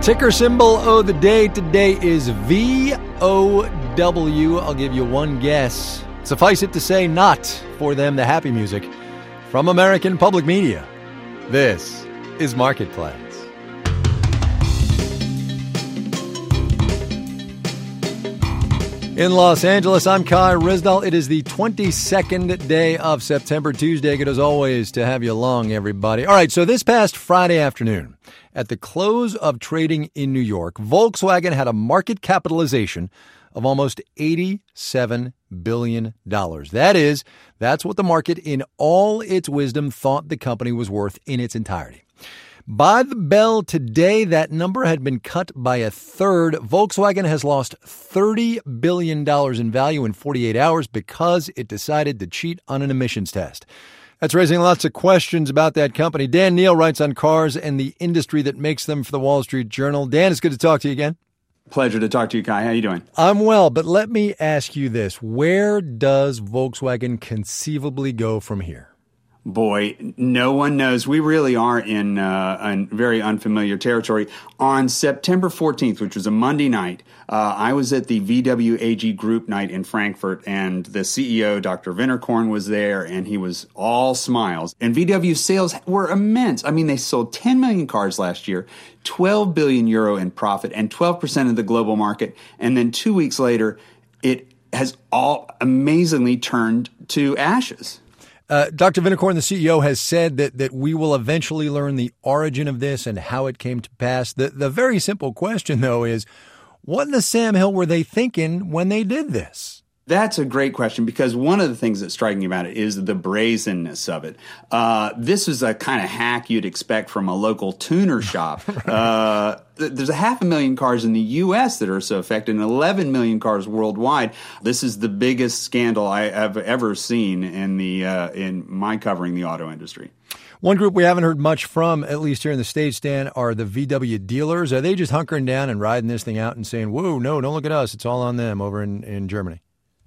Ticker symbol of the day today is VOW. I'll give you one guess. Suffice it to say, not for them the happy music. From American Public Media, this is Marketplace. In Los Angeles, I'm Kai Ryssdal. It is the 22nd day of September, Tuesday. Good as always to have you along, everybody. All right, so this past Friday afternoon, at the close of trading in New York, Volkswagen had a market capitalization of almost $87 billion. That's what the market in all its wisdom thought the company was worth in its entirety. By the bell today, that number had been cut by a third. Volkswagen has lost $30 billion in value in 48 hours because it decided to cheat on an emissions test. That's raising lots of questions about that company. Dan Neal writes on cars and the industry that makes them for the Wall Street Journal. Dan, it's good to talk to you again. Pleasure to talk to you, Kai. How you doing? I'm well, but let me ask you this. Where does Volkswagen conceivably go from here? Boy, no one knows. We really are in very unfamiliar territory. On September 14th, which was a Monday night, I was at the VW AG Group night in Frankfurt, and the CEO, Dr. Winterkorn, was there, and he was all smiles. And VW sales were immense. I mean, they sold 10 million cars last year, 12 billion euro in profit, and 12% of the global market. And then 2 weeks later, it has all amazingly turned to ashes. Dr. Winterkorn, the CEO, has said that we will eventually learn the origin of this and how it came to pass. The very simple question, though, is what in the Sam Hill were they thinking when they did this? That's a great question, because one of the things that's striking about it is the brazenness of it. This is a kind of hack you'd expect from a local tuner shop. There's 500,000 cars in the U.S. that are so affected, and 11 million cars worldwide. This is the biggest scandal I have ever seen in my covering the auto industry. One group we haven't heard much from, at least here in the States, Dan, are the VW dealers. Are they just hunkering down and riding this thing out and saying, whoa, no, don't look at us. It's all on them over in Germany?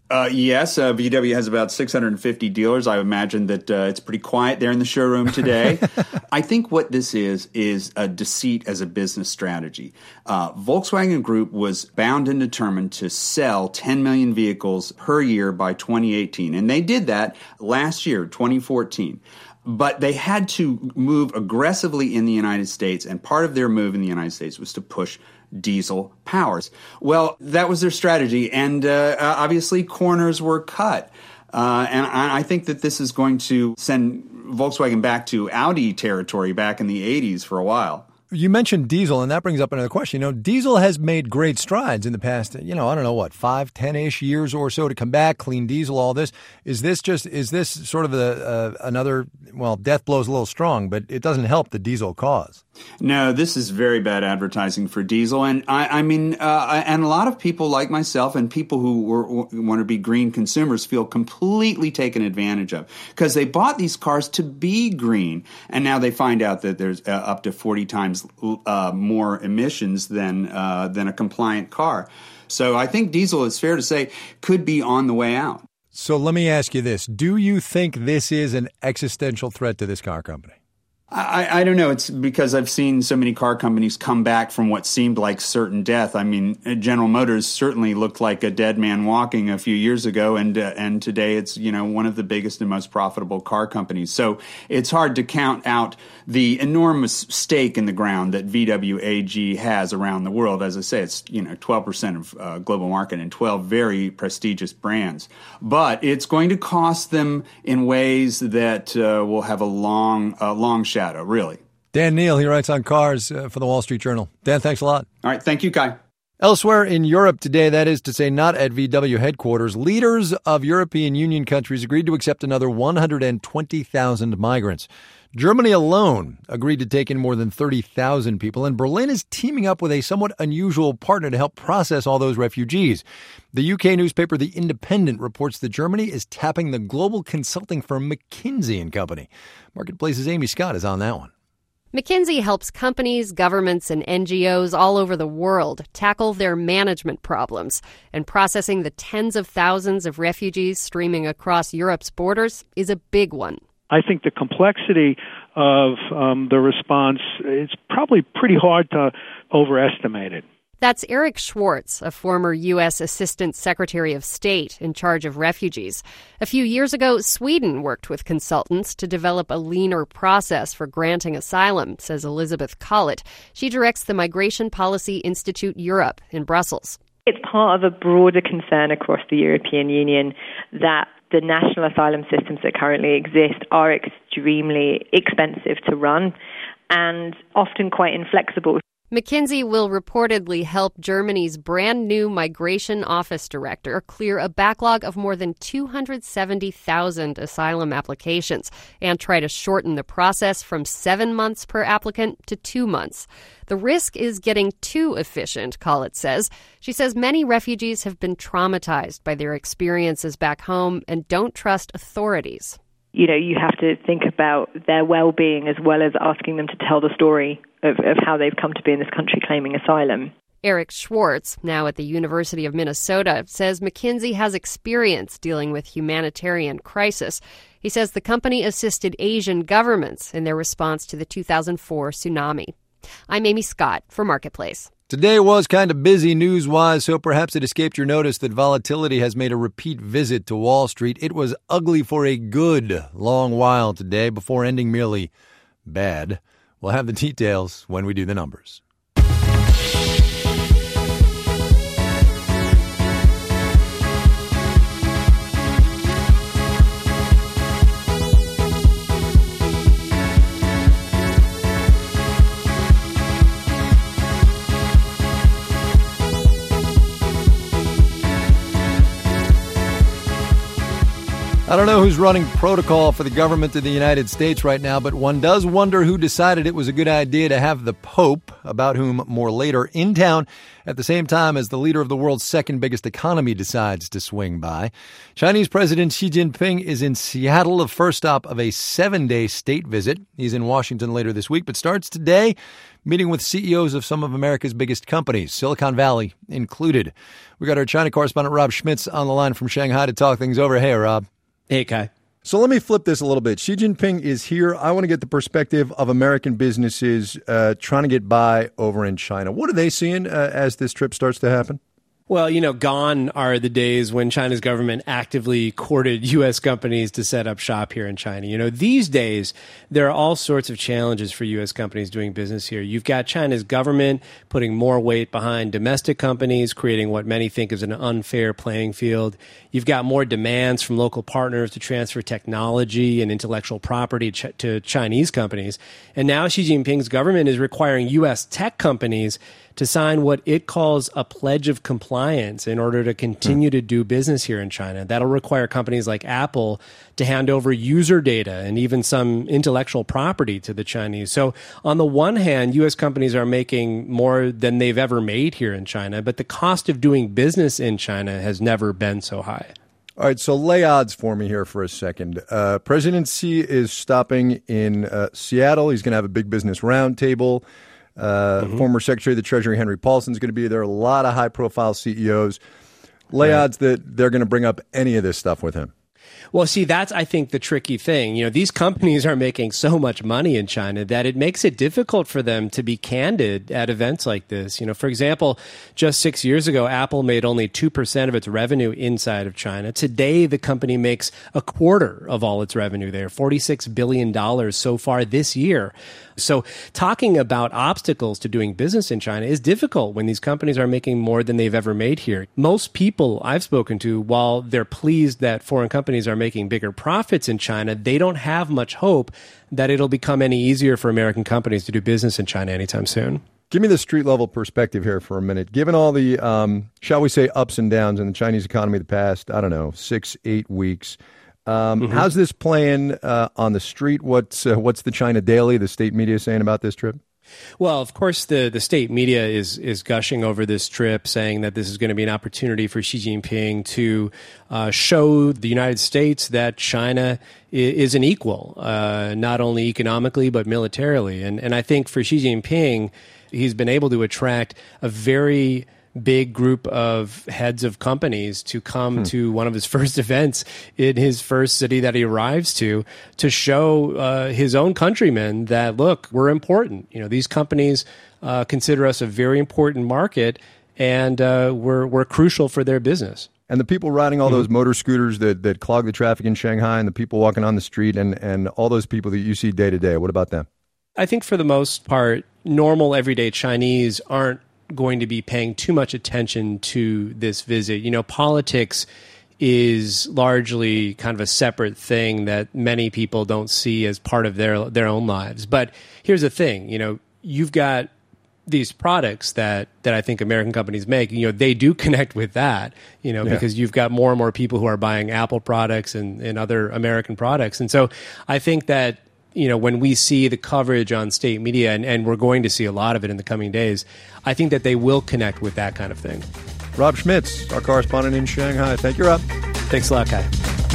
Yes, VW has about 650 dealers. I imagine that it's pretty quiet there in the showroom today. I think what this is a deceit as a business strategy. Volkswagen Group was bound and determined to sell 10 million vehicles per year by 2018, and they did that last year, 2014. But they had to move aggressively in the United States, and part of their move in the United States was to push diesel powers. Well, that was their strategy, and obviously corners were cut. And I think that this is going to send Volkswagen back to Audi territory back in the 80s for a while. You mentioned diesel, and that brings up another question. You know, diesel has made great strides in the past, I don't know, 5, 10-ish years or so to come back, clean diesel, all this. Is this sort of another, death blow's a little strong, but it doesn't help the diesel cause? No, this is very bad advertising for diesel. And and a lot of people like myself and people who want to be green consumers feel completely taken advantage of, because they bought these cars to be green. And now they find out that there's up to 40 times more emissions than a compliant car. So I think diesel, it's fair to say, could be on the way out. So let me ask you this. Do you think this is an existential threat to this car company? I don't know. It's because I've seen so many car companies come back from what seemed like certain death. I mean, General Motors certainly looked like a dead man walking a few years ago, and today it's one of the biggest and most profitable car companies. So it's hard to count out the enormous stake in the ground that VW AG has around the world. As I say, it's 12% of global market and 12 very prestigious brands. But it's going to cost them in ways that will have a long shadow. Really. Dan Neal, he writes on cars for the Wall Street Journal. Dan, thanks a lot. All right. Thank you, Kai. Elsewhere in Europe today, that is to say not at VW headquarters, leaders of European Union countries agreed to accept another 120,000 migrants. Germany alone agreed to take in more than 30,000 people, and Berlin is teaming up with a somewhat unusual partner to help process all those refugees. The UK newspaper The Independent reports that Germany is tapping the global consulting firm McKinsey & Company. Marketplace's Amy Scott is on that one. McKinsey helps companies, governments, and NGOs all over the world tackle their management problems, and processing the tens of thousands of refugees streaming across Europe's borders is a big one. I think the complexity of the response, it's probably pretty hard to overestimated. That's Eric Schwartz, a former U.S. Assistant Secretary of State in charge of refugees. A few years ago, Sweden worked with consultants to develop a leaner process for granting asylum, says Elizabeth Collett. She directs the Migration Policy Institute Europe in Brussels. It's part of a broader concern across the European Union that the national asylum systems that currently exist are extremely expensive to run and often quite inflexible. McKinsey will reportedly help Germany's brand new migration office director clear a backlog of more than 270,000 asylum applications and try to shorten the process from 7 months per applicant to 2 months. The risk is getting too efficient, Collett says. She says many refugees have been traumatized by their experiences back home and don't trust authorities. You know, you have to think about their well-being as well as asking them to tell the story of how they've come to be in this country claiming asylum. Eric Schwartz, now at the University of Minnesota, says McKinsey has experience dealing with humanitarian crisis. He says the company assisted Asian governments in their response to the 2004 tsunami. I'm Amy Scott for Marketplace. Today was kind of busy news-wise, so perhaps it escaped your notice that volatility has made a repeat visit to Wall Street. It was ugly for a good long while today before ending merely bad. We'll have the details when we do the numbers. I don't know who's running protocol for the government of the United States right now, but one does wonder who decided it was a good idea to have the Pope, about whom more later, in town at the same time as the leader of the world's second biggest economy decides to swing by. Chinese President Xi Jinping is in Seattle, the first stop of a 7-day state visit. He's in Washington later this week, but starts today meeting with CEOs of some of America's biggest companies, Silicon Valley included. We got our China correspondent Rob Schmitz on the line from Shanghai to talk things over. Hey, Rob. Hey, Kai. So let me flip this a little bit. Xi Jinping is here. I want to get the perspective of American businesses trying to get by over in China. What are they seeing as this trip starts to happen? Well, gone are the days when China's government actively courted U.S. companies to set up shop here in China. These days, there are all sorts of challenges for U.S. companies doing business here. You've got China's government putting more weight behind domestic companies, creating what many think is an unfair playing field. You've got more demands from local partners to transfer technology and intellectual property to Chinese companies. And now Xi Jinping's government is requiring U.S. tech companies to sign what it calls a pledge of compliance in order to continue to do business here in China. That'll require companies like Apple to hand over user data and even some intellectual property to the Chinese. So on the one hand, U.S. companies are making more than they've ever made here in China, but the cost of doing business in China has never been so high. All right, so lay odds for me here for a second. President Xi is stopping in Seattle. He's going to have a big business roundtable. Former Secretary of the Treasury Henry Paulson is going to be there. A lot of high-profile CEOs. Lay odds that they're going to bring up any of this stuff with him. Well, see, that's, I think, the tricky thing. These companies are making so much money in China that it makes it difficult for them to be candid at events like this. For example, just 6 years ago, Apple made only 2% of its revenue inside of China. Today, the company makes a quarter of all its revenue there, $46 billion so far this year. So talking about obstacles to doing business in China is difficult when these companies are making more than they've ever made here. Most people I've spoken to, while they're pleased that foreign companies are making bigger profits in China, they don't have much hope that it'll become any easier for American companies to do business in China anytime soon. Give me the street-level perspective here for a minute. Given all the, shall we say, ups and downs in the Chinese economy the past, 6-8 weeks, how's this playing on the street? What's the China Daily, the state media, saying about this trip? Well, of course, the state media is gushing over this trip, saying that this is going to be an opportunity for Xi Jinping to show the United States that China is an equal, not only economically but militarily. And I think for Xi Jinping, he's been able to attract a very big group of heads of companies to come to one of his first events in his first city that he arrives to show his own countrymen that, look, we're important. These companies consider us a very important market, and we're crucial for their business. And the people riding all those motor scooters that clog the traffic in Shanghai, and the people walking on the street, and all those people that you see day to day, what about them? I think for the most part, normal everyday Chinese aren't going to be paying too much attention to this visit. Politics is largely kind of a separate thing that many people don't see as part of their own lives. But here's the thing, you've got these products that I think American companies make, they do connect with that, because you've got more and more people who are buying Apple products and other American products. And so I think that, when we see the coverage on state media, and we're going to see a lot of it in the coming days, I think that they will connect with that kind of thing. Rob Schmitz, our correspondent in Shanghai. Thank you, Rob. Thanks a lot, Kai.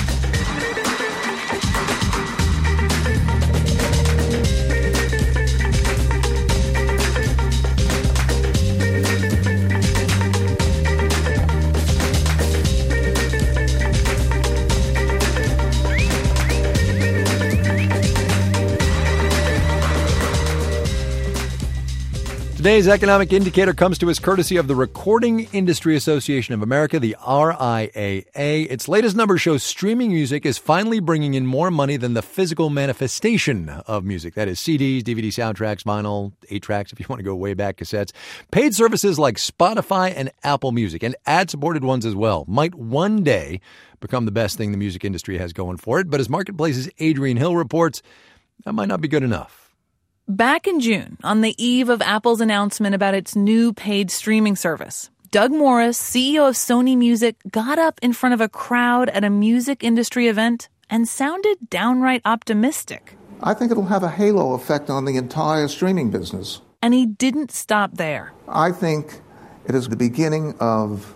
Today's Economic Indicator comes to us courtesy of the Recording Industry Association of America, the RIAA. Its latest number shows streaming music is finally bringing in more money than the physical manifestation of music. That is CDs, DVD soundtracks, vinyl, 8-tracks, if you want to go way back, cassettes. Paid services like Spotify and Apple Music, and ad-supported ones as well, might one day become the best thing the music industry has going for it. But as Marketplace's Adrienne Hill reports, that might not be good enough. Back in June, on the eve of Apple's announcement about its new paid streaming service, Doug Morris, CEO of Sony Music, got up in front of a crowd at a music industry event and sounded downright optimistic. I think it'll have a halo effect on the entire streaming business. And he didn't stop there. I think it is the beginning of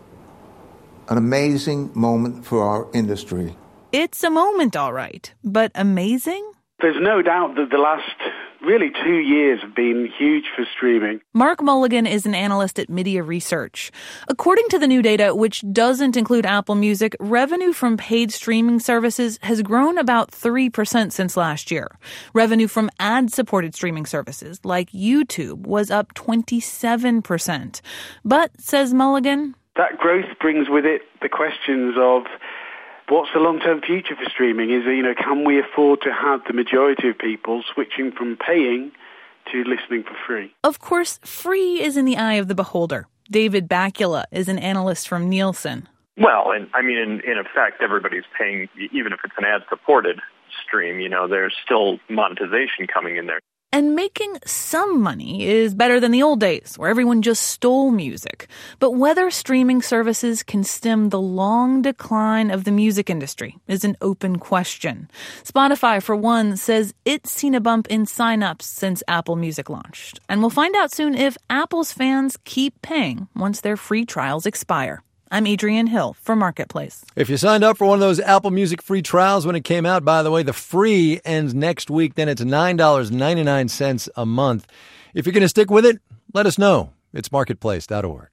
an amazing moment for our industry. It's a moment, all right, but amazing? There's no doubt that the last really 2 years have been huge for streaming. Mark Mulligan is an analyst at Media Research. According to the new data, which doesn't include Apple Music, revenue from paid streaming services has grown about 3% since last year. Revenue from ad-supported streaming services like YouTube was up 27%. But, says Mulligan, that growth brings with it the questions of what's the long-term future for streaming? Can we afford to have the majority of people switching from paying to listening for free? Of course, free is in the eye of the beholder. David Bakula is an analyst from Nielsen. Well, in effect, everybody's paying, even if it's an ad-supported stream, there's still monetization coming in there. And making some money is better than the old days, where everyone just stole music. But whether streaming services can stem the long decline of the music industry is an open question. Spotify, for one, says it's seen a bump in sign-ups since Apple Music launched. And we'll find out soon if Apple's fans keep paying once their free trials expire. I'm Adrienne Hill for Marketplace. If you signed up for one of those Apple Music free trials when it came out, by the way, the free ends next week. Then it's $9.99 a month. If you're going to stick with it, let us know. It's marketplace.org.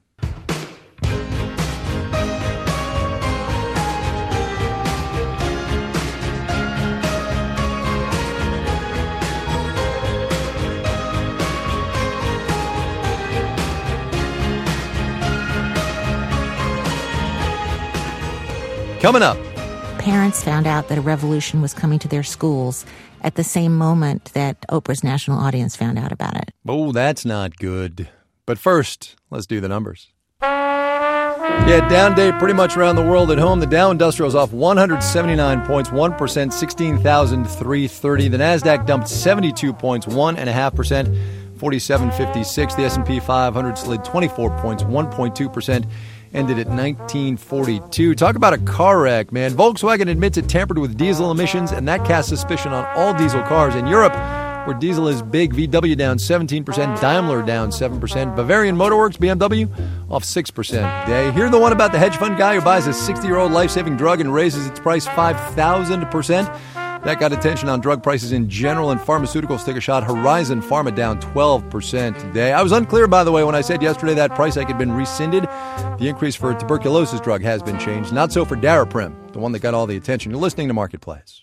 Coming up. Parents found out that a revolution was coming to their schools at the same moment that Oprah's national audience found out about it. Oh, that's not good. But first, let's do the numbers. Yeah, down day pretty much around the world. At home, the Dow Industrial is off 179 points, 1%, 16,330. The NASDAQ dumped 72 points, 1.5%, 4756. The S&P 500 slid 24 points, 1.2%. Ended at 1942. Talk about a car wreck, man. Volkswagen admits it tampered with diesel emissions, and that casts suspicion on all diesel cars. In Europe, where diesel is big, VW down 17%, Daimler down 7%, Bavarian Motorworks, BMW, off 6%. Yeah, hear the one about the hedge fund guy who buys a 60-year-old life-saving drug and raises its price 5,000%? That got attention on drug prices in general, and pharmaceuticals take a shot. Horizon Pharma down 12% today. I was unclear, by the way, when I said yesterday that price hike had been rescinded. The increase for a tuberculosis drug has been changed. Not so for Daraprim, the one that got all the attention. You're listening to Marketplace.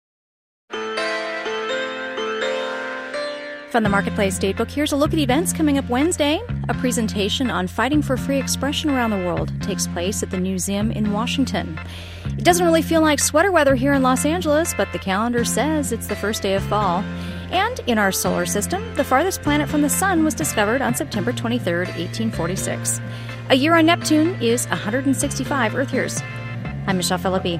From the Marketplace Datebook, here's a look at events coming up Wednesday. A presentation on fighting for free expression around the world takes place at the Newseum in Washington. It doesn't really feel like sweater weather here in Los Angeles, but the calendar says it's the first day of fall. And in our solar system, the farthest planet from the sun was discovered on September 23rd, 1846. A year on Neptune is 165 Earth years. I'm Michelle Philippi.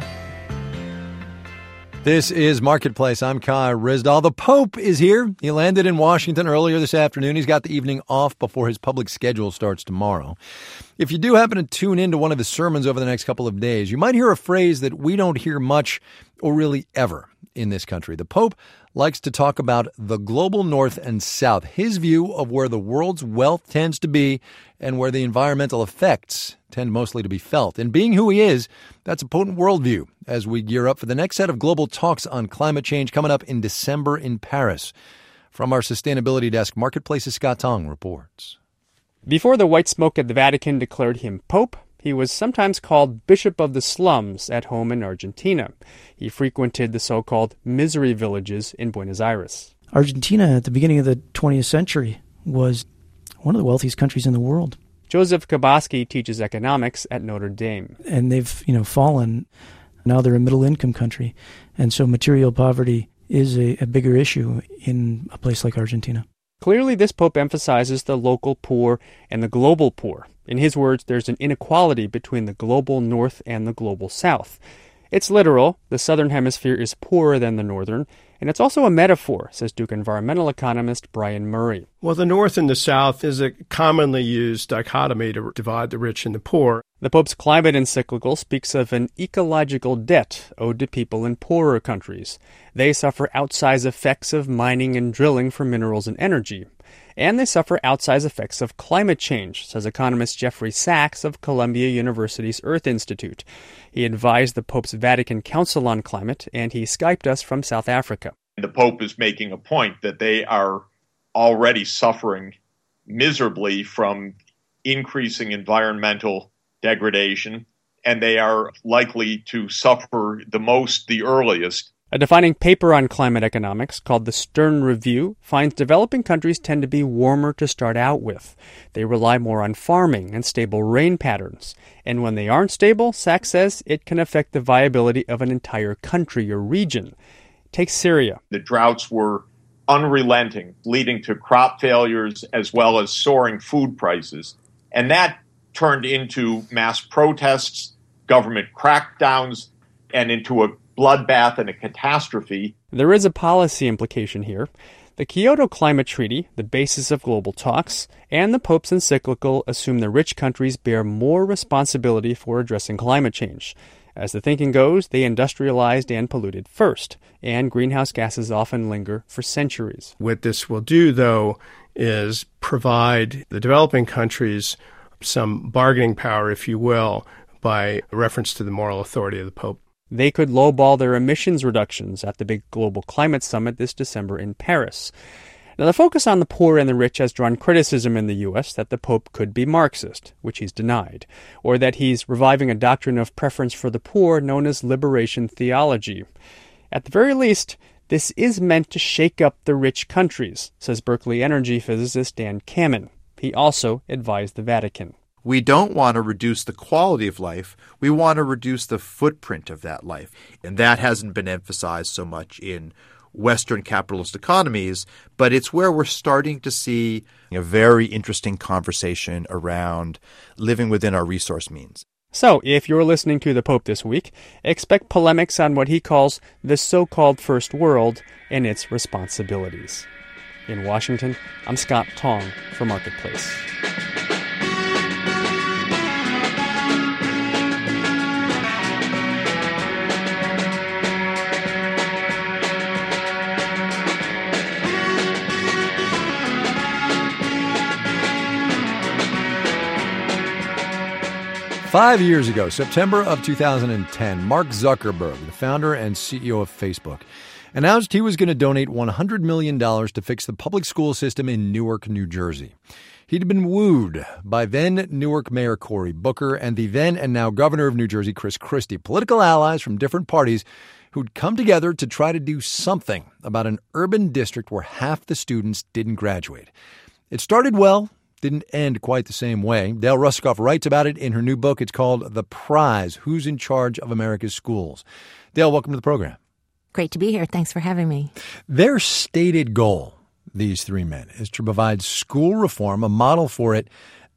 This is Marketplace. I'm Kai Ryssdal. The Pope is here. He landed in Washington earlier this afternoon. He's got the evening off before his public schedule starts tomorrow. If you do happen to tune into one of his sermons over the next couple of days, you might hear a phrase that we don't hear much or really ever in this country. The Pope likes to talk about the global north and south, his view of where the world's wealth tends to be and where the environmental effects tend mostly to be felt. And being who he is, that's a potent worldview as we gear up for the next set of global talks on climate change coming up in December in Paris. From our sustainability desk, Marketplace's Scott Tong reports. Before the white smoke at the Vatican declared him Pope, he was sometimes called Bishop of the Slums at home in Argentina. He frequented the so-called misery villages in Buenos Aires. Argentina, at the beginning of the 20th century, was one of the wealthiest countries in the world. Joseph Kabaski teaches economics at Notre Dame. And they've, fallen. Now they're a middle-income country. And so material poverty is a bigger issue in a place like Argentina. Clearly, this pope emphasizes the local poor and the global poor. In his words, there's an inequality between the global north and the global south. It's literal. The southern hemisphere is poorer than the northern. And it's also a metaphor, says Duke environmental economist Brian Murray. Well, the north and the south is a commonly used dichotomy to divide the rich and the poor. The Pope's climate encyclical speaks of an ecological debt owed to people in poorer countries. They suffer outsized effects of mining and drilling for minerals and energy. And they suffer outsized effects of climate change, says economist Jeffrey Sachs of Columbia University's Earth Institute. He advised the Pope's Vatican Council on Climate, and he Skyped us from South Africa. The Pope is making a point that they are already suffering miserably from increasing environmental degradation, and they are likely to suffer the most, the earliest. A defining paper on climate economics called the Stern Review finds developing countries tend to be warmer to start out with. They rely more on farming and stable rain patterns. And when they aren't stable, Sachs says, it can affect the viability of an entire country or region. Take Syria. The droughts were unrelenting, leading to crop failures as well as soaring food prices. And that turned into mass protests, government crackdowns, and into a bloodbath and a catastrophe. There is a policy implication here. The Kyoto Climate Treaty, the basis of global talks, and the Pope's encyclical assume the rich countries bear more responsibility for addressing climate change. As the thinking goes, they industrialized and polluted first, and greenhouse gases often linger for centuries. What this will do, though, is provide the developing countries some bargaining power, if you will, by reference to the moral authority of the Pope. They could lowball their emissions reductions at the big global climate summit this December in Paris. Now, the focus on the poor and the rich has drawn criticism in the U.S. that the Pope could be Marxist, which he's denied, or that he's reviving a doctrine of preference for the poor known as liberation theology. At the very least, this is meant to shake up the rich countries, says Berkeley energy physicist Dan Kamen. He also advised the Vatican. We don't want to reduce the quality of life. We want to reduce the footprint of that life. And that hasn't been emphasized so much in Western capitalist economies, but it's where we're starting to see a very interesting conversation around living within our resource means. So, if you're listening to the Pope this week, expect polemics on what he calls the so-called First World and its responsibilities. In Washington, I'm Scott Tong for Marketplace. Five years ago, September of 2010, Mark Zuckerberg, the founder and CEO of Facebook, announced he was going to donate $100 million to fix the public school system in Newark, New Jersey. He'd been wooed by then Newark Mayor Cory Booker and the then and now governor of New Jersey, Chris Christie, political allies from different parties who'd come together to try to do something about an urban district where half the students didn't graduate. It started well, didn't end quite the same way. Dale Russakoff writes about it in her new book. It's called The Prize, Who's in Charge of America's Schools? Dale, welcome to the program. Great to be here. Thanks for having me. Their stated goal, these three men, is to provide school reform, a model for it,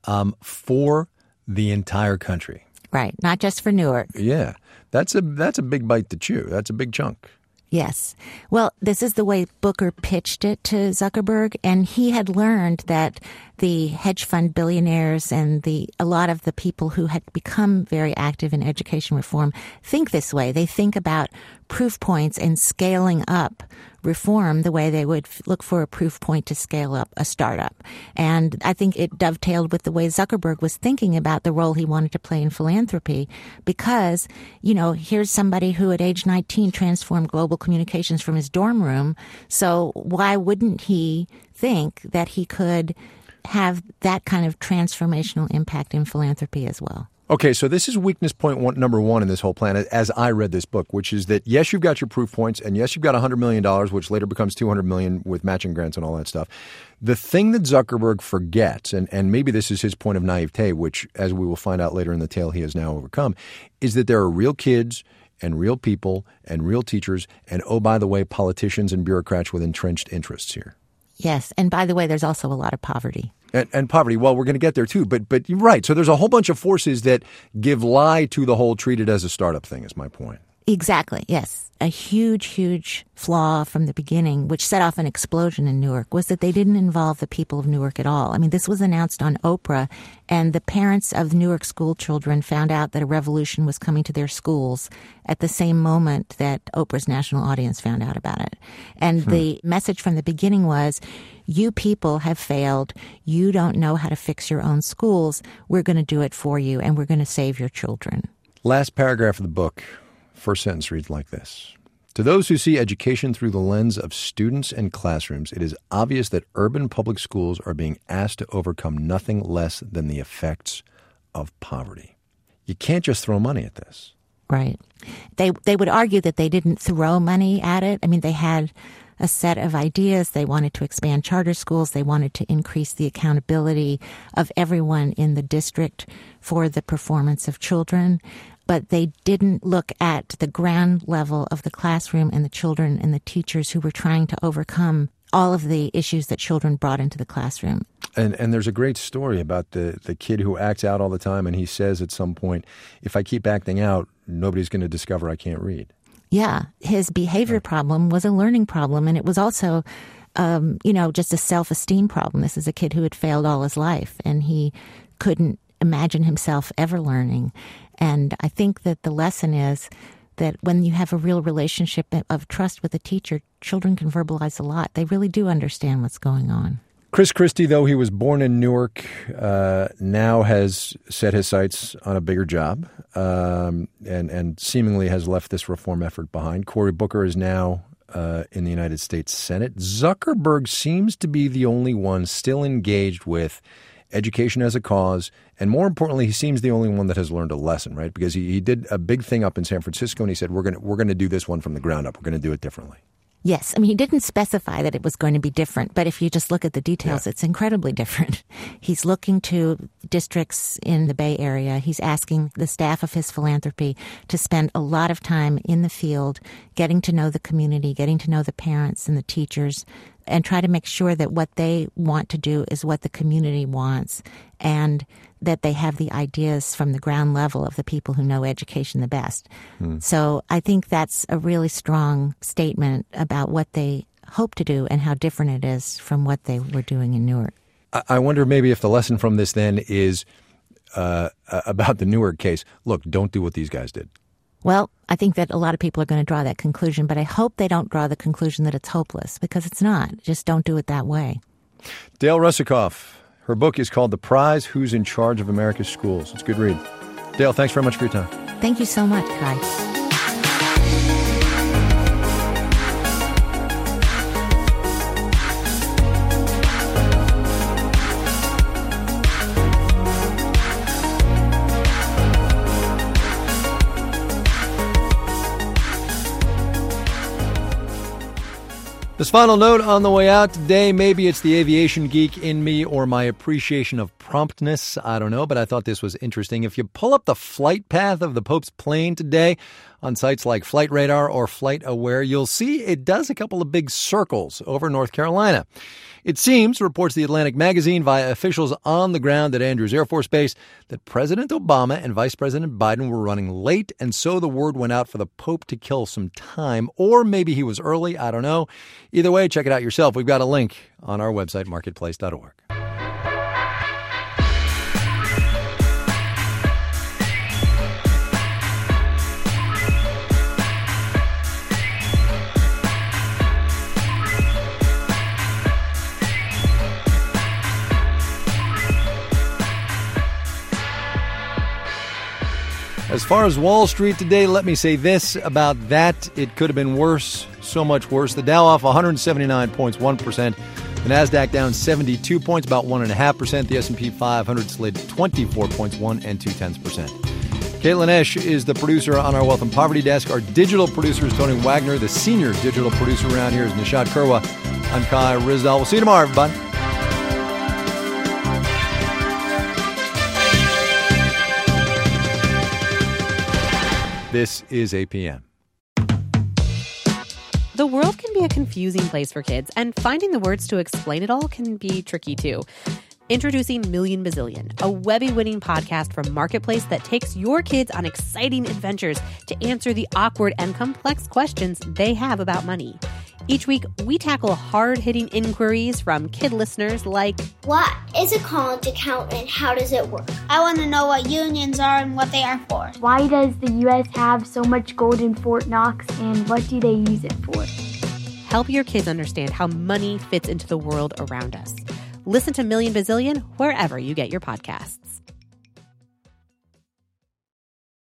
for the entire country. Right, not just for Newark. Yeah, that's a big bite to chew. That's a big chunk. Yes. Well, this is the way Booker pitched it to Zuckerberg, and he had learned that the hedge fund billionaires and a lot of the people who had become very active in education reform think this way. They think about proof points and scaling up reform the way they would look for a proof point to scale up a startup. And I think it dovetailed with the way Zuckerberg was thinking about the role he wanted to play in philanthropy because, here's somebody who at age 19 transformed global communications from his dorm room. So why wouldn't he think that he could have that kind of transformational impact in philanthropy as well? Okay, so this is weakness point number one in this whole plan, as I read this book, which is that, yes, you've got your proof points, and yes, you've got $100 million, which later becomes $200 million with matching grants and all that stuff. The thing that Zuckerberg forgets, and maybe this is his point of naivete, which, as we will find out later in the tale, he has now overcome, is that there are real kids and real people and real teachers and, oh, by the way, politicians and bureaucrats with entrenched interests here. Yes, and by the way, there's also a lot of poverty. And poverty, well, we're going to get there too. But you're right. So there's a whole bunch of forces that give lie to the whole treat it as a startup thing is my point. Exactly, yes. A huge, huge flaw from the beginning, which set off an explosion in Newark, was that they didn't involve the people of Newark at all. I mean, this was announced on Oprah, and the parents of Newark school children found out that a revolution was coming to their schools at the same moment that Oprah's national audience found out about it. And the message from the beginning was, you people have failed. You don't know how to fix your own schools. We're going to do it for you, and we're going to save your children. Last paragraph of the book. First sentence reads like this. To those who see education through the lens of students and classrooms, it is obvious that urban public schools are being asked to overcome nothing less than the effects of poverty. You can't just throw money at this. Right. They would argue that they didn't throw money at it. I mean, they had a set of ideas. They wanted to expand charter schools. They wanted to increase the accountability of everyone in the district for the performance of children. But they didn't look at the ground level of the classroom and the children and the teachers who were trying to overcome all of the issues that children brought into the classroom. And there's a great story about the kid who acts out all the time, and he says at some point, if I keep acting out, nobody's going to discover I can't read. Yeah, his behavior problem was a learning problem, and it was also, just a self-esteem problem. This is a kid who had failed all his life, and he couldn't imagine himself ever learning. And I think that the lesson is that when you have a real relationship of trust with a teacher, children can verbalize a lot. They really do understand what's going on. Chris Christie, though he was born in Newark, now has set his sights on a bigger job and seemingly has left this reform effort behind. Cory Booker is now in the United States Senate. Zuckerberg seems to be the only one still engaged with education as a cause, and more importantly, he seems the only one that has learned a lesson, right? Because he did a big thing up in San Francisco, and he said, we're going to do this one from the ground up. We're going to do it differently. Yes. I mean, he didn't specify that it was going to be different, but if you just look at the details, It's incredibly different. He's looking to districts in the Bay Area. He's asking the staff of his philanthropy to spend a lot of time in the field, getting to know the community, getting to know the parents and the teachers, and try to make sure that what they want to do is what the community wants, and that they have the ideas from the ground level of the people who know education the best. So I think that's a really strong statement about what they hope to do and how different it is from what they were doing in Newark. I wonder maybe if the lesson from this then is about the Newark case. Look, don't do what these guys did. Well, I think that a lot of people are going to draw that conclusion, but I hope they don't draw the conclusion that it's hopeless, because it's not. Just don't do it that way. Dale Russakoff, her book is called The Prize, Who's in Charge of America's Schools. It's a good read. Dale, thanks very much for your time. Thank you so much, Kai. This final note on the way out today, maybe it's the aviation geek in me or my appreciation of promptness. I don't know, but I thought this was interesting. If you pull up the flight path of the Pope's plane today on sites like Flight Radar or Flight Aware, you'll see it does a couple of big circles over North Carolina. It seems, reports The Atlantic magazine via officials on the ground at Andrews Air Force Base, that President Obama and Vice President Biden were running late, and so the word went out for the Pope to kill some time. Or maybe he was early, I don't know. Either way, check it out yourself. We've got a link on our website, marketplace.org. As far as Wall Street today, let me say this about that. It could have been worse, so much worse. The Dow off 179 points, 1%. The NASDAQ down 72 points, about 1.5%. The S&P 500 slid 24 points, 1 2/10%. Caitlin Esch is the producer on our Wealth and Poverty Desk. Our digital producer is Tony Wagner. The senior digital producer around here is Nishat Kurwa. I'm Kai Ryssdal. We'll see you tomorrow, everybody. This is APM. The world can be a confusing place for kids, and finding the words to explain it all can be tricky too. Introducing Million Bazillion, a Webby-winning podcast from Marketplace that takes your kids on exciting adventures to answer the awkward and complex questions they have about money. Each week, we tackle hard-hitting inquiries from kid listeners like, what is a college account and how does it work? I want to know what unions are and what they are for. Why does the U.S. have so much gold in Fort Knox and what do they use it for? Help your kids understand how money fits into the world around us. Listen to Million Bazillion wherever you get your podcasts.